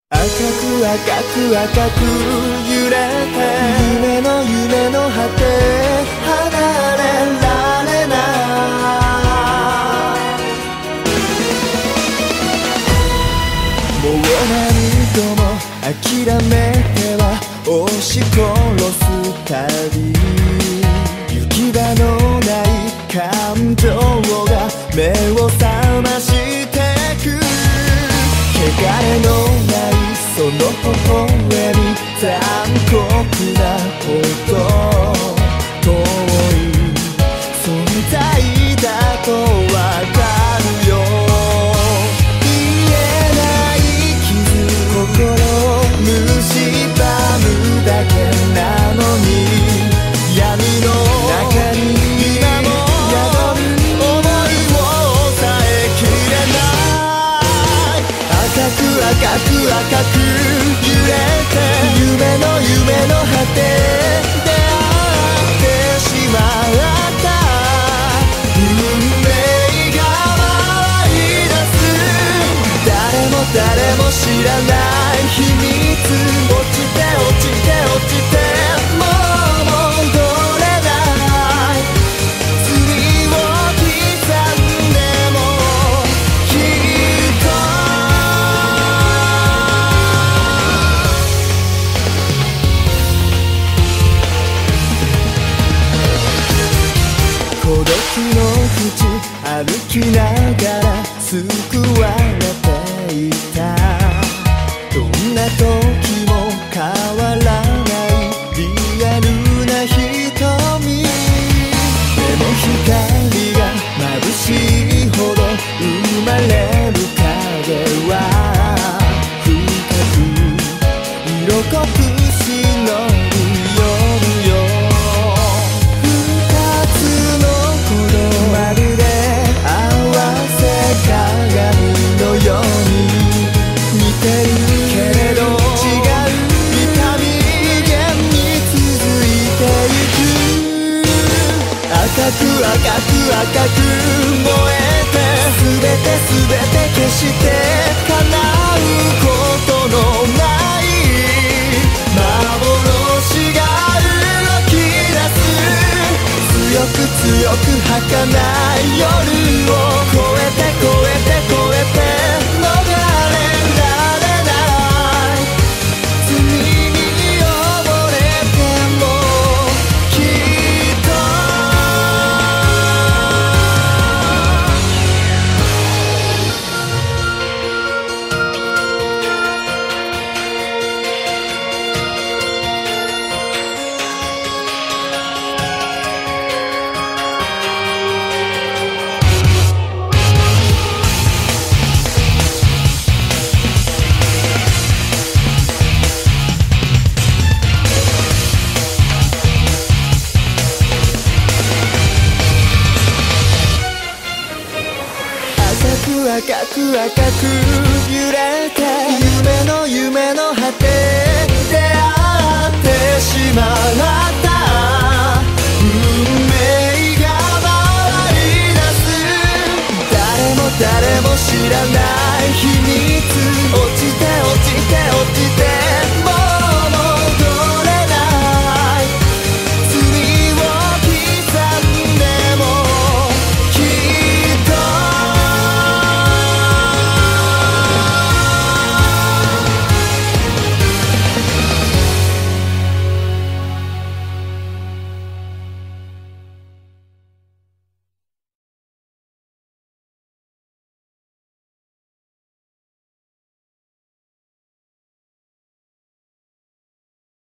赤く赤く赤く揺れて夢の果て離れられないもう何度も諦めては押し殺す旅行き場のない感情が目を覚ましてく汚れのないその微笑み残酷なほど遠い存在だとわかるよ言えない傷心を蝕むだけなのに闇の中に今も宿る想いを抑えきれない赤く赤く赤く揺れて夢の果て出会ってしまった運命が回り出す誰も知らない秘密落ちて落ちて落ちてもう戻れない罪を刻んでもきっと孤独の淵歩きながら救われていたどんな時も変わらないリアルな瞳でも光が眩しいほど生まれる影は深く色濃く忍び寄るよ二つの鼓動まるで合わせ鏡のように似てるけれど違う痛み源に続いてゆく赤く赤く赤く燃えて全て消して叶うことのない幻が動き出す強く強く儚い夜を越えて越えて越えて逃れられない罪に溺れてもきっと赤く赤く揺れ